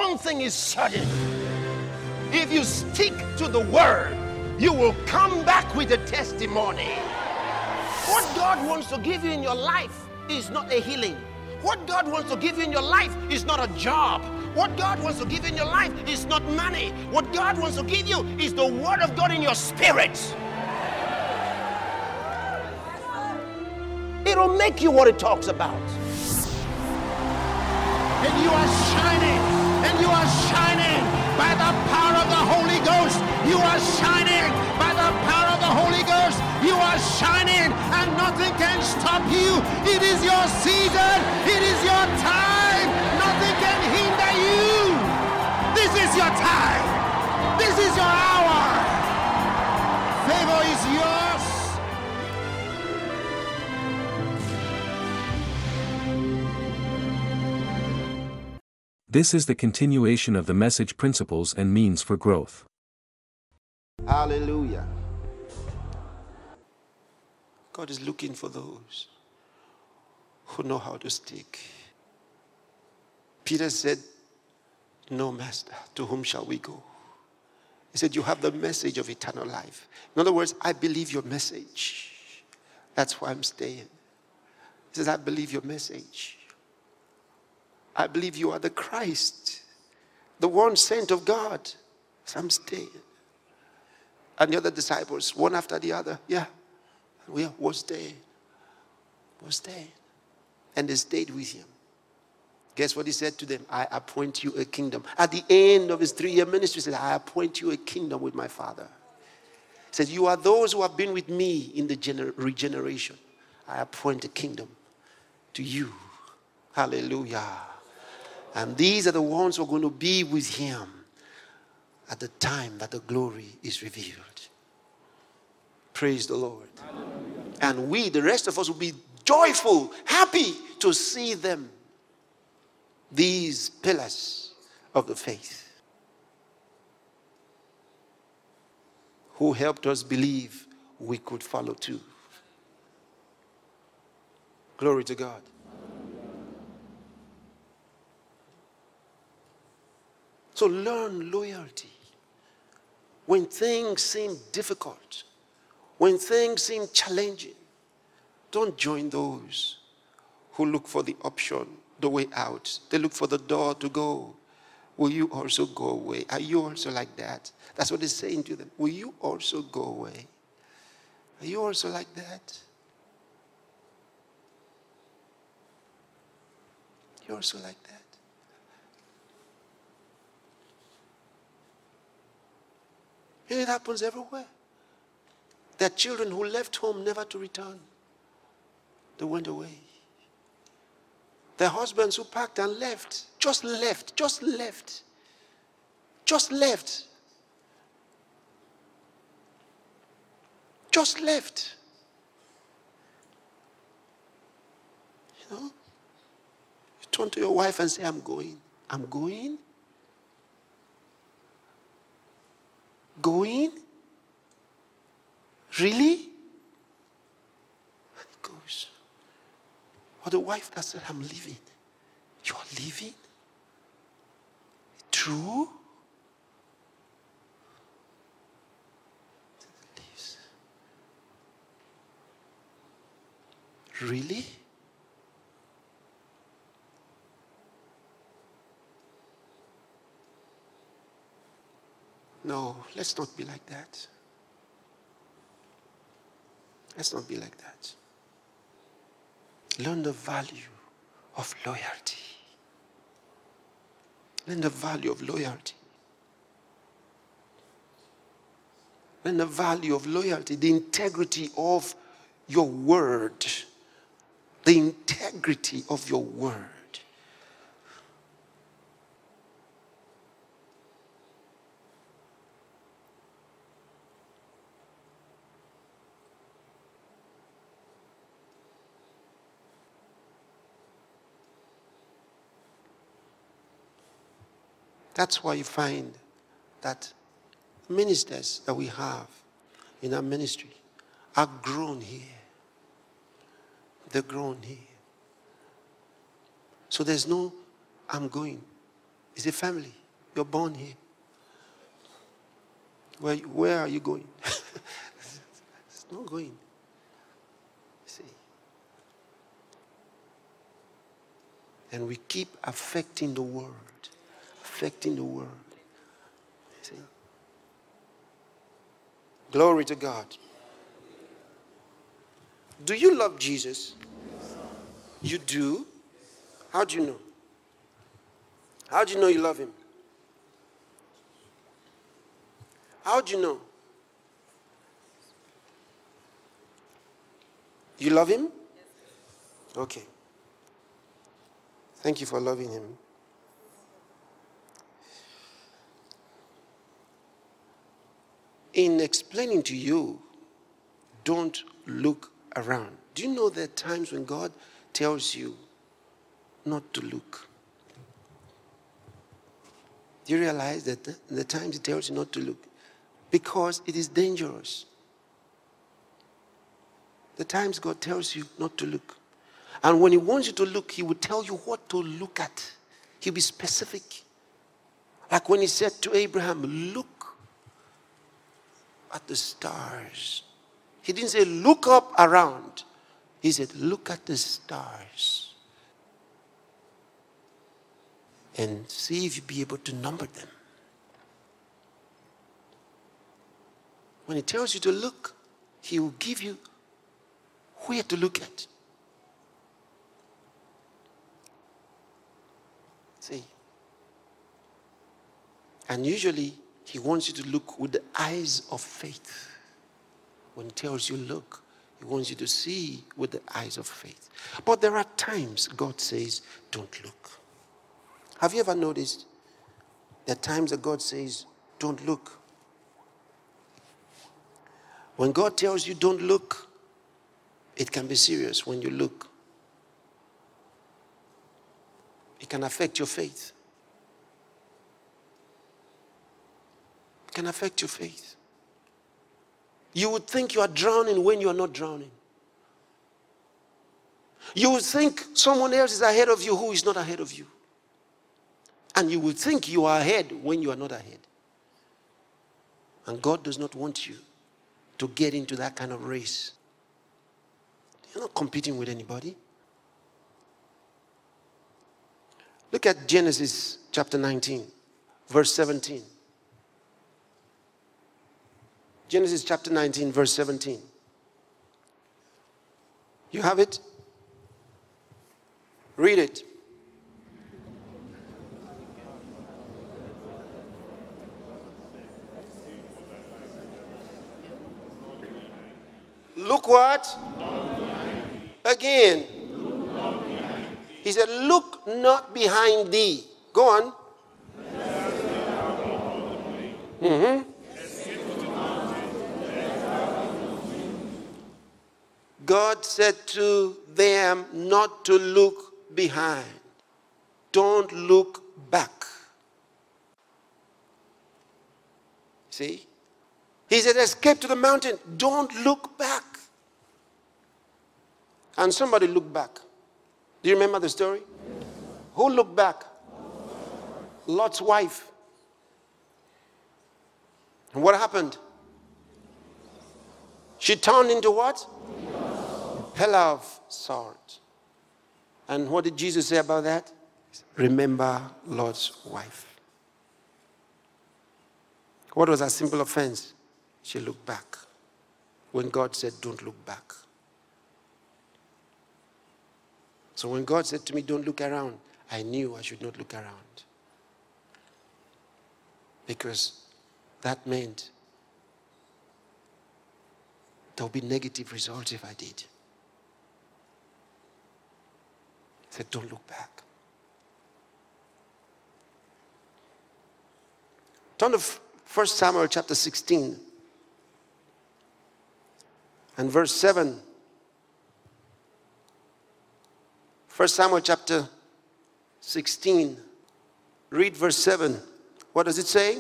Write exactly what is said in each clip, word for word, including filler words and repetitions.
one thing is certain. If you stick to the word, you will come back with a testimony. What God wants to give you in your life is not a healing. What God wants to give you in your life is not a job. What God wants to give you in your life is not money. What God wants to give you is the word of God in your spirit. It'll make you what it talks about. And you are shining, and you are shining by the power of the Holy Ghost. You are shining by the power of the Holy Ghost. You are shining, and nothing can stop you. It is your season. It is your time. Nothing can hinder you. This is your time. This is your hour. Favor is yours. This is the continuation of the message Principles and Means for Growth. Hallelujah. God is looking for those who know how to stick. Peter said, "No, Master, to whom shall we go?" He said, "You have the message of eternal life." In other words, I believe your message. That's why I'm staying. He says, "I believe your message. I believe you are the Christ, the one sent of God." So I'm staying. And the other disciples, one after the other, yeah, we were staying. We're staying. And they stayed with him. Guess what he said to them? "I appoint you a kingdom." At the end of his three-year ministry, he said, "I appoint you a kingdom with my Father." He said, "You are those who have been with me in the gener- regeneration. I appoint a kingdom to you." Hallelujah. And these are the ones who are going to be with him at the time that the glory is revealed. Praise the Lord. Hallelujah. And we, the rest of us, will be joyful, happy to see them. These pillars of the faith who helped us believe we could follow too. Glory to God. So learn loyalty. When things seem difficult, when things seem challenging, don't join those who look for the option, the way out. They look for the door to go. Will you also go away? Are you also like that? That's what he's saying to them. Will you also go away? Are you also like that? You're also like that? It happens everywhere. There are children who left home never to return. They went away. There are husbands who packed and left. Just left. Just left. Just left. Just left. You know? You turn to your wife and say, "I'm going." "I'm going?" Going? Really? And it goes. Or the wife that said, "I'm leaving." "You're leaving? True?" Leaves. Really? No, let's not be like that. Let's not be like that. Learn the value of loyalty. Learn the value of loyalty. Learn the value of loyalty, the integrity of your word. The integrity of your word. That's why you find that ministers that we have in our ministry are grown here. They're grown here. So there's no, "I'm going." It's a family. You're born here. Where, where are you going? It's not going. See? And we keep affecting the world. Affecting the world. See? Glory to God. Do you love Jesus? You do? How do you know? How do you know you love him? How do you know? You love him? Okay. Thank you for loving him. In explaining to you, don't look around. Do you know there are times when God tells you not to look? Do you realize that the, the times He tells you not to look? Because it is dangerous. The times God tells you not to look. And when He wants you to look, He will tell you what to look at. He'll be specific. Like when He said to Abraham, look at the stars. He didn't say, look up around. He said, look at the stars. And see if you'll be able to number them. When He tells you to look, He will give you where to look at. See? And usually, He wants you to look with the eyes of faith. When He tells you look, He wants you to see with the eyes of faith. But there are times God says, don't look. Have you ever noticed there are times that God says, don't look? When God tells you don't look, it can be serious when you look. It can affect your faith. It can affect your faith. You would think you are drowning when you are not drowning. You would think someone else is ahead of you who is not ahead of you. And you would think you are ahead when you are not ahead. And God does not want you to get into that kind of race. You're not competing with anybody. Look at Genesis chapter nineteen, verse seventeen. Genesis chapter nineteen, verse seventeen. You have it? Read it. Look what? Again. He said, look not behind thee. Go on. Mm-hmm. God said to them not to look behind. Don't look back. See? He said, escape to the mountain. Don't look back. And somebody looked back. Do you remember the story? Who looked back? Lot's wife. And what happened? She turned into what? Pillar of salt. And what did Jesus say about that? Remember Lot's wife. What was her simple offense? She looked back. When God said, don't look back. So when God said to me, don't look around, I knew I should not look around. Because that meant there would be negative results if I did. He said, don't look back. Turn to First Samuel chapter sixteen and verse seven. First Samuel chapter sixteen. Read verse seven. What does it say?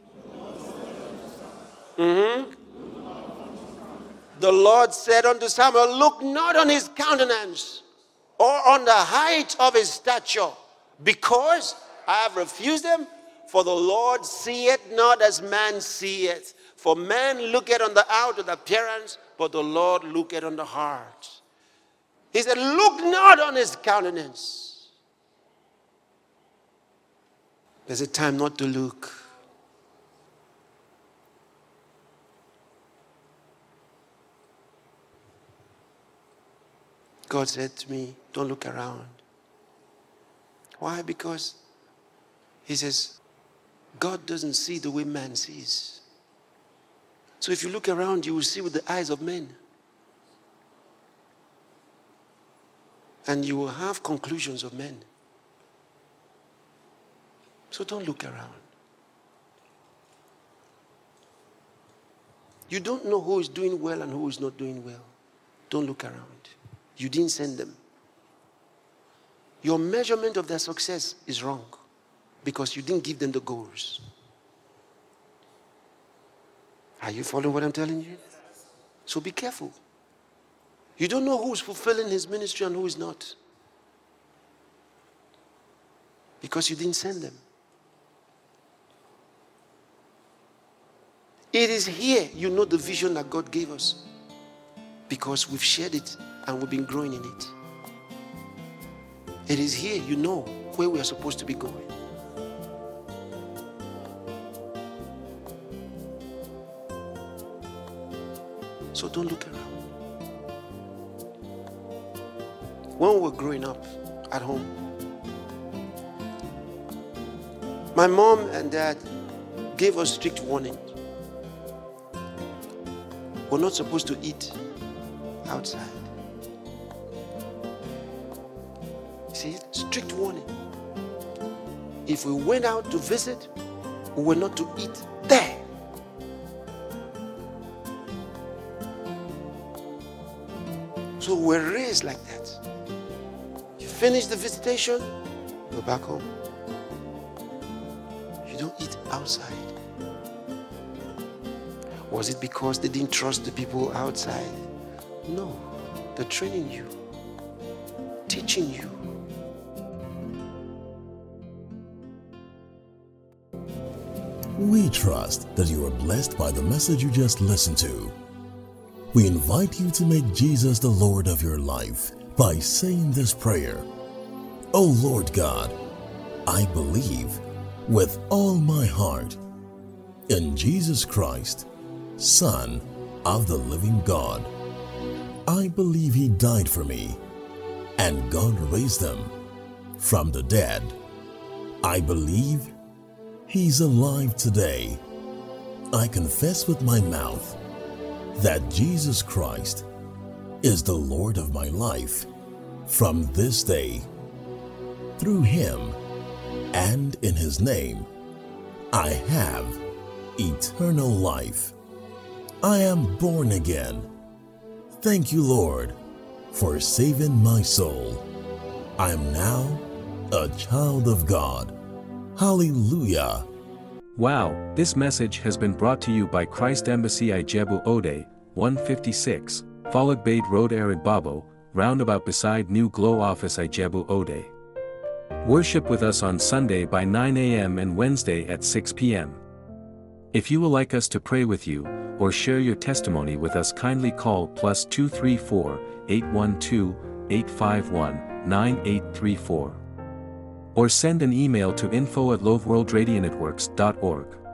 Mm-hmm. The Lord said unto Samuel, look not on his countenance or on the height of his stature, because I have refused them, for the Lord seeth not as man seeth. For man looketh on the outward appearance, but the Lord looketh on the heart. He said, look not on his countenance. There's a time not to look. God said to me, don't look around. Why? Because he says, God doesn't see the way man sees. So if you look around, you will see with the eyes of men. And you will have conclusions of men. So don't look around. You don't know who is doing well and who is not doing well. Don't look around. You didn't send them. Your measurement of their success is wrong because you didn't give them the goals. Are you following what I'm telling you? So be careful. You don't know who's fulfilling his ministry and who is not. Because you didn't send them. It is here you know the vision that God gave us. Because we've shared it and we've been growing in it. It is here you know where we are supposed to be going. So don't look around. When we were growing up at home, my mom and dad gave us strict warning. We're not supposed to eat outside. See, strict warning. If we went out to visit, we were not to eat there. So we're raised like that. You finish the visitation, go back home. You don't eat outside. Was it because they didn't trust the people outside? No. They're training you, teaching you. We trust that you are blessed by the message you just listened to. We invite you to make Jesus the Lord of your life by saying this prayer. O Lord God, I believe with all my heart in Jesus Christ, Son of the living God. I believe he died for me and God raised him from the dead. I believe he's alive today. I confess with my mouth that Jesus Christ is the Lord of my life from this day. Through him and in his name, I have eternal life. I am born again. Thank you, Lord, for saving my soul. I am now a child of God. Hallelujah. Wow, this message has been brought to you by Christ Embassy Ijebu Ode, one fifty-six, Falagbade Road Arigbobo, roundabout beside New Glow Office Ijebu Ode. Worship with us on Sunday by nine a m and Wednesday at six p m If you would like us to pray with you, or share your testimony with us, kindly call plus two three four, eight one two, eight five one, nine eight three four. Or send an email to info at loveworldradionetworks dot org.